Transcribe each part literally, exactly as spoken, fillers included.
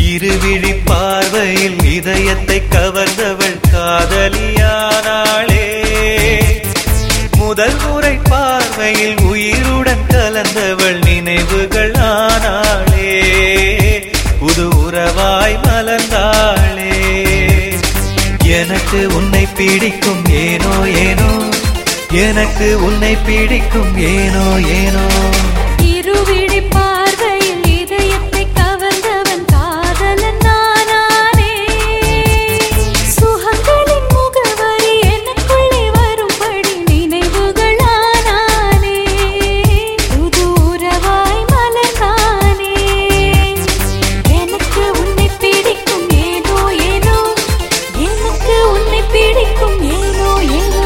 இருவிழி பார்வையில் இதயத்தை கவர்ந்தவள் காதலியானாளே. முதல் முறை பார்வையில் உயிருடன் கலந்தவள் நினைவுகள் ஆனாளே. புது உறவாய் மலர்ந்தாளே. எனக்கு உன்னை பிடிக்கும் ஏனோ ஏனோ, எனக்கு உன்னை பிடிக்கும் ஏனோ ஏனோ. இருவிழி பார்வையில் இதயத்தை கவர்ந்தவன் காதலன் நானானே. சுகங்களின் முகவரி எனக்குள்ளே வரும்படி நினைவுகள் ஆனானே. புது உறவாய் மலர்ந்தானே. எனக்கு உன்னை பிடிக்கும் ஏனோ ஏனோ, எனக்கு உன்னை பிடிக்கும் ஏனோ ஏனோ.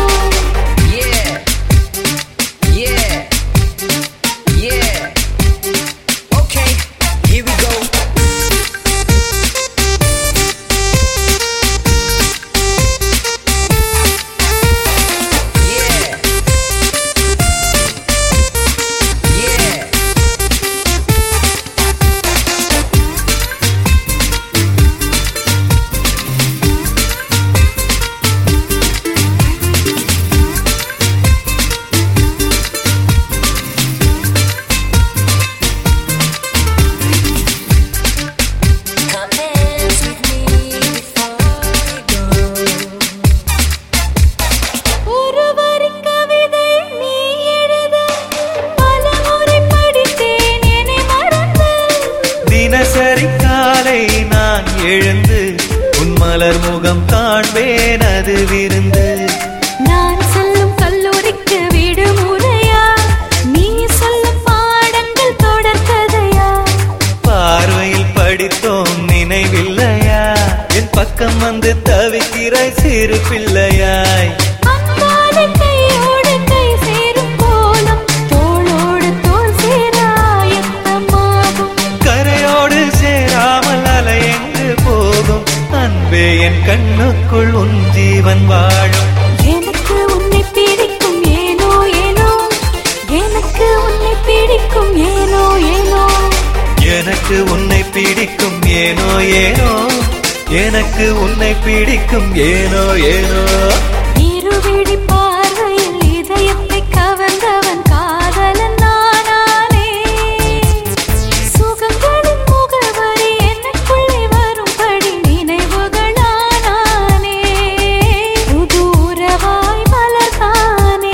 தினசரி காலை நான் எழுந்து உன் மலர் முகம் காண்பேன், அது விருந்து. நான் சொல்லும் கல்லூரிக்கு விடுமுறையா, நீ சொல்லும் பாடங்கள் தொடர்கதையா. பார்வையில் படித்தோம் நினைவில்லையா, என் பக்கம் வந்து தவிக்கிறாய் சிறு பிள்ளையாய். என் கண்ணுக்குள் உன் ஜீவன் வாழும். எனக்கு உன்னை பிடிக்கும் ஏனோ ஏனோ, எனக்கு உன்னை பிடிக்கும் ஏனோ ஏனோ. எனக்கு உன்னை பிடிக்கும் ஏனோ ஏனோ, எனக்கு உன்னை பிடிக்கும் ஏனோ ஏனோ. இருவிழி பார்வையில் இதயத்தை கவர்ந்தவன் காதலன் நானானே. சுகங்களின் முகவரி எனக்குள்ளே வரும்படி நினைவுகள் ஆனானே. புது உறவாய் மலர்ந்தானே.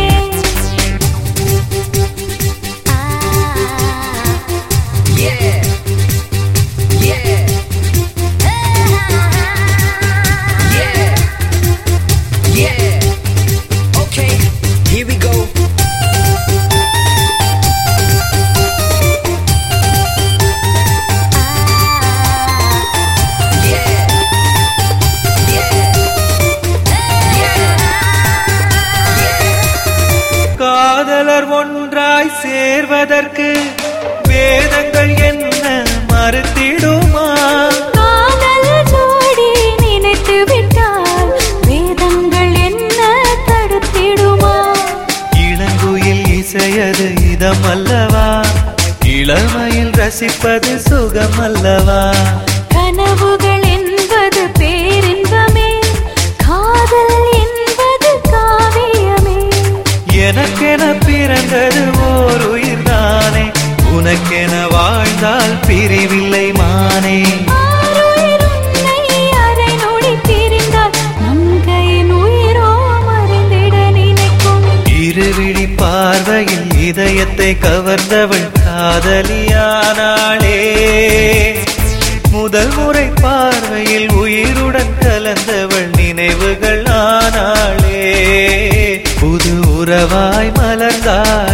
காதலர் ஒன்றாய் சேர்வதற்கு வேதங்கள் என்ன மறுத்திடுமா? காதல் ஜோடி நினைத்து விட்டால் வேதங்கள் என்ன தடுத்திடுமா? இளங்குயில் இசையது இதம் அல்லவா, இளமையில் ரசிப்பது சுகம் அல்லவா? கனவுகள் என்பது பேரின்பமே, காதல் என்பது காவியமே. எனக்கென பிறந்தது ஓர் உயிர் தானே, உனக்கென வாழ்ந்தால் பிரிவில்லை மானே. அரை நொடி பிரிந்தால் நம் கையின் உயிரோ மறைந்திட நினைக்கும். இருவிழி பார்வையில் இதயத்தை கவர்ந்தவள் காதலியானாளே. முதல் முறை பார்வையில் உயிருடன் கலந்தவள் நினைவுகள் ஆனாளே. புது உறவாய் மலர்ந்தாள்.